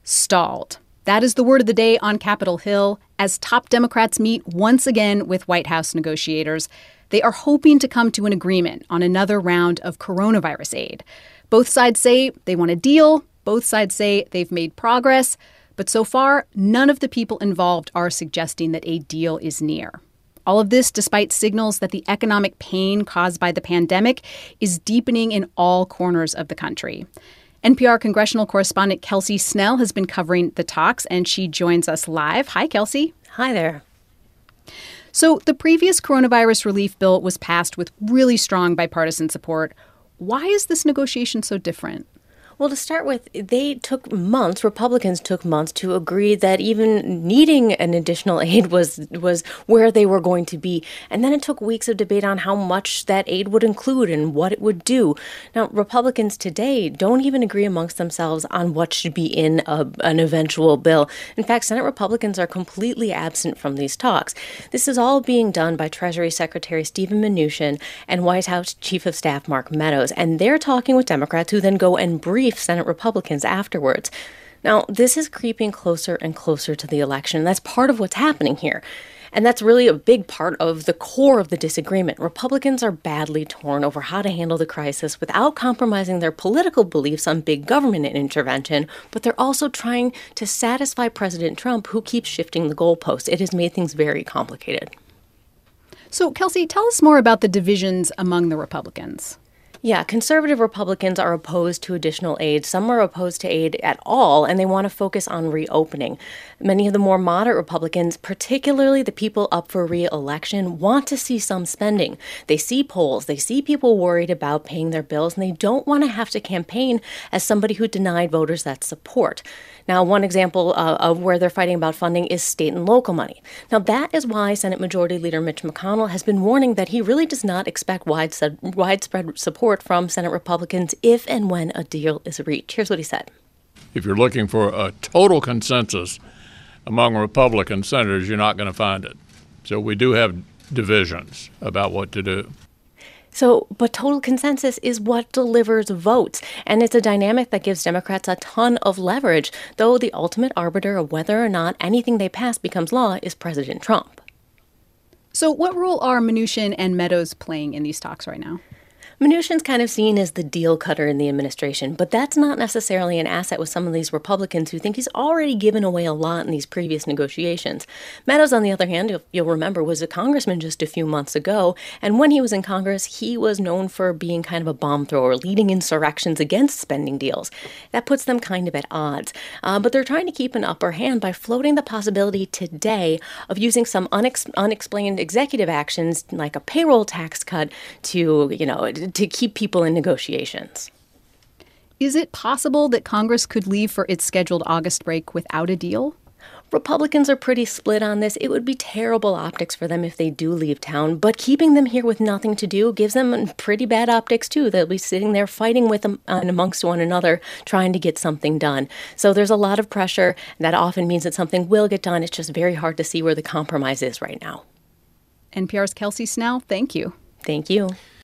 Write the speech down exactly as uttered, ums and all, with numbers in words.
stalled. That is the word of the day on Capitol Hill as top Democrats meet once again with White House negotiators. They are hoping to come to an agreement on another round of coronavirus aid. Both sides say they want a deal. Both sides say they've made progress. But so far, none of the people involved are suggesting that a deal is near. All of this despite signals that the economic pain caused by the pandemic is deepening in all corners of the country. N P R congressional correspondent Kelsey Snell has been covering the talks, and she joins us live. Hi, Kelsey. Hi there. So the previous coronavirus relief bill was passed with really strong bipartisan support. Why is this negotiation so different? Well, to start with, they took months, Republicans took months to agree that even needing an additional aid was was where they were going to be. And then it took weeks of debate on how much that aid would include and what it would do. Now, Republicans today don't even agree amongst themselves on what should be in a, an eventual bill. In fact, Senate Republicans are completely absent from these talks. This is all being done by Treasury Secretary Steven Mnuchin and White House Chief of Staff Mark Meadows. And they're talking with Democrats who then go and brief Senate Republicans afterwards. Now, this is creeping closer and closer to the election. That's part of what's happening here. And that's really a big part of the core of the disagreement. Republicans are badly torn over how to handle the crisis without compromising their political beliefs on big government intervention, but they're also trying to satisfy President Trump, who keeps shifting the goalposts. It has made things very complicated. So, Kelsey, tell us more about the divisions among the Republicans. Yeah, conservative Republicans are opposed to additional aid. Some are opposed to aid at all, and they want to focus on reopening. Many of the more moderate Republicans, particularly the people up for re-election, want to see some spending. They see polls, they see people worried about paying their bills, and they don't want to have to campaign as somebody who denied voters that support. Now, one example uh, of where they're fighting about funding is state and local money. Now, that is why Senate Majority Leader Mitch McConnell has been warning that he really does not expect widespread, widespread support from Senate Republicans if and when a deal is reached. Here's what he said. If you're looking for a total consensus among Republican senators, you're not going to find it. So we do have divisions about what to do. So, but total consensus is what delivers votes. And it's a dynamic that gives Democrats a ton of leverage, though the ultimate arbiter of whether or not anything they pass becomes law is President Trump. So what role are Mnuchin and Meadows playing in these talks right now? Mnuchin's kind of seen as the deal cutter in the administration, but that's not necessarily an asset with some of these Republicans who think he's already given away a lot in these previous negotiations. Meadows, on the other hand, you'll, you'll remember, was a congressman just a few months ago, and when he was in Congress, he was known for being kind of a bomb thrower, leading insurrections against spending deals. That puts them kind of at odds. Uh, but they're trying to keep an upper hand by floating the possibility today of using some unex- unexplained executive actions, like a payroll tax cut, to, you know, to keep people in negotiations. Is it possible that Congress could leave for its scheduled August break without a deal? Republicans are pretty split on this. It would be terrible optics for them if they do leave town, but keeping them here with nothing to do gives them pretty bad optics, too. They'll be sitting there fighting with them and amongst one another, trying to get something done. So there's a lot of pressure. That often means that something will get done. It's just very hard to see where the compromise is right now. N P R's Kelsey Snell, thank you. Thank you.